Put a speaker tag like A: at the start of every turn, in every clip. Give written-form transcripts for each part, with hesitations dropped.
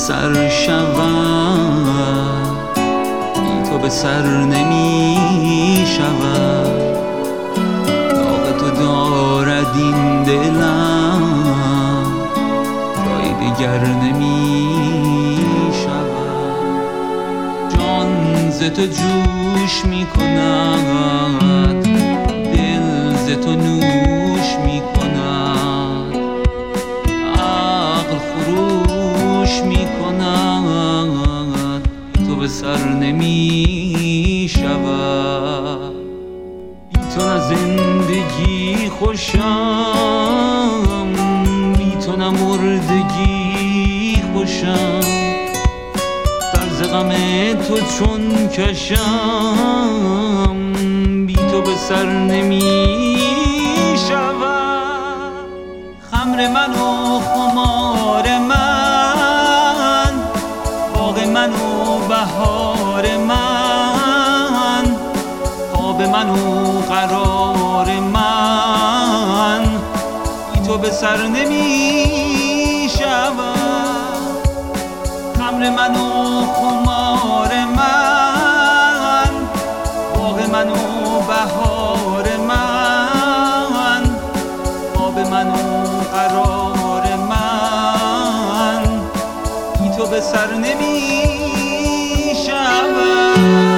A: سر شود، بی تو به سر نمی شود. داغ تو دارد این دلم، جای دیگر نمی شود. جان ز تو جوش می کند، دل ز تو نوش می کند، عقل فروش می کند، تو به سر نمی شود. بی تو نه زندگی خوشم، بی تو نه مردگی خوشم. طرز غم تو چون کشم، بی تو به سر نمی شود. خمر من و خمار من، باغ من و بهار من، خواب من و قرار من، بی تو به سر نمی شود. خمر من و خمار من، باغ من و بهار من، خواب من و قرار من، بی تو به سر نمی شود.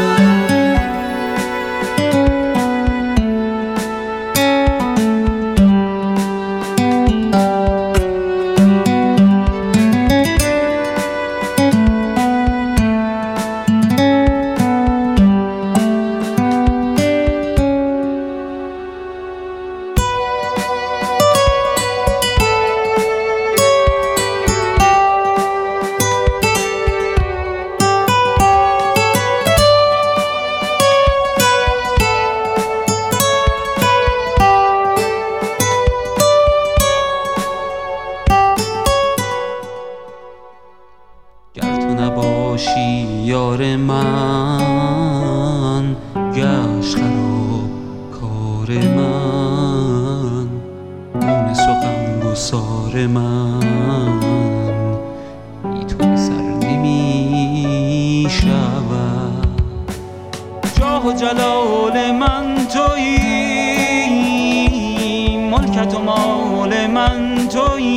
A: نباشی یار من، گشت خراب کار من، مونس و غمگسار من، بی تو به سر نمی شود. جاه و جلال من تویی، ملکت و مال من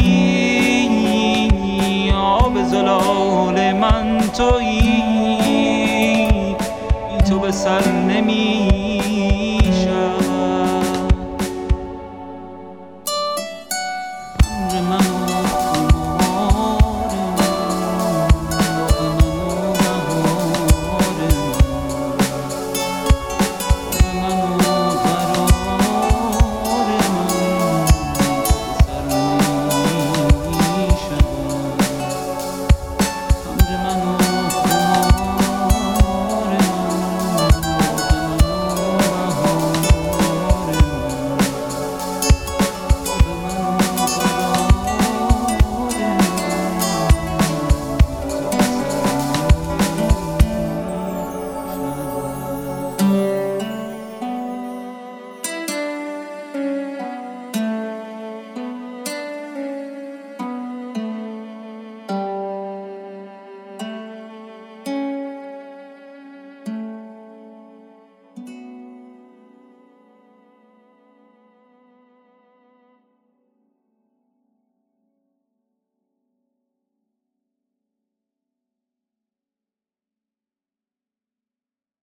A: تویی، آب زلال من تویی، بی تو به سر نمی